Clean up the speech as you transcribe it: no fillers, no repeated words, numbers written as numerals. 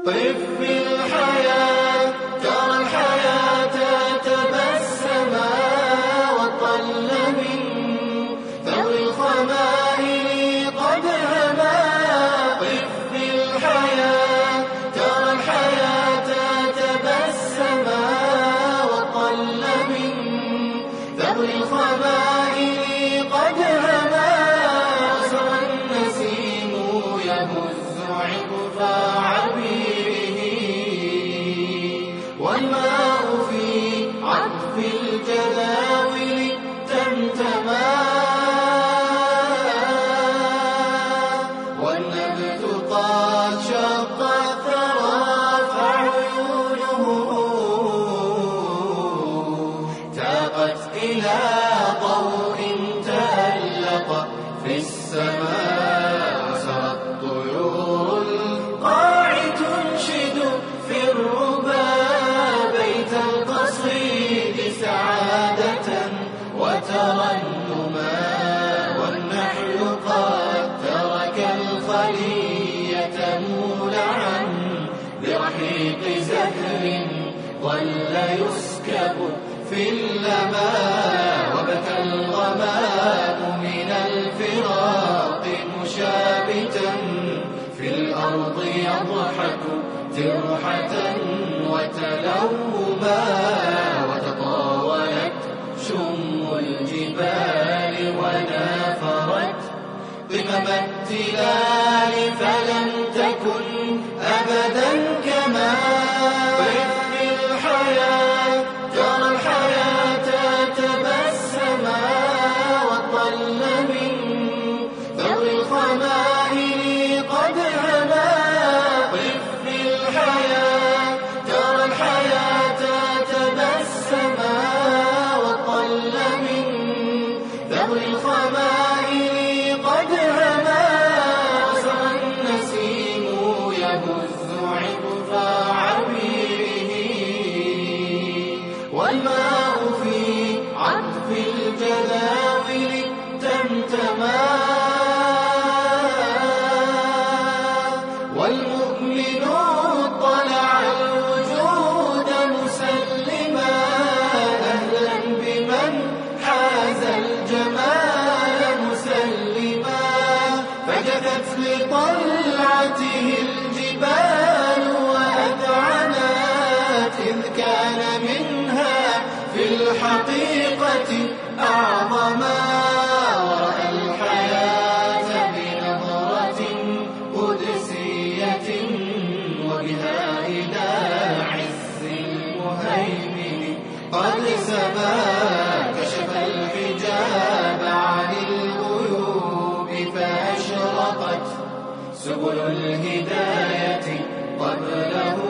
طف في الحياة ترى الحياة تبسما وطل من ذوي الخمائل قد هما. طف في الحياة ترى الحياة تبسما وطل من ذوي الخمائل قد هما. وسرى النسيم يهز عطف عبيره والماء في عطف الجداول تمتما. والنبت قد شق الثرى فعيونه تاقت إلى ضوء تألق في السماء. وسرى الطيور القاع تنشد في الربا بيت القصيد سعادة وترنما. والنحل قد ترك الخلية مولعا برحيق زهر ظل يسكب في اللماء. وبكى الغمام من الفراق مشابتا في الأرض يضحك ترحة وتلوما. وتطاولت شم الجبال ونافرت قمم التلال فلم تكن أبدا كما. طف في الحياة ترى الحياة تبسما وطل من ذوي الخمائل قد هما. طف في الحياة ترى الحياة تبسما وطل من ذوي الخمائل قد هما. وسرى النسيم يهز عطف عبيره والماء في عطف الجداول تمتما. والمؤمن اطلع الوجود مسلما أهلا بمن حاز الجمال مسلما. فجثت لطلعته الجبال وأذعنت إذ كان منها في الحقيقة أعظما. ورأى الحياة بنظرة قدسية وبها إلى عز المهيمن قد سما. كشف الحجاب عن الغيوب فأشرقت سبل الهداية قبله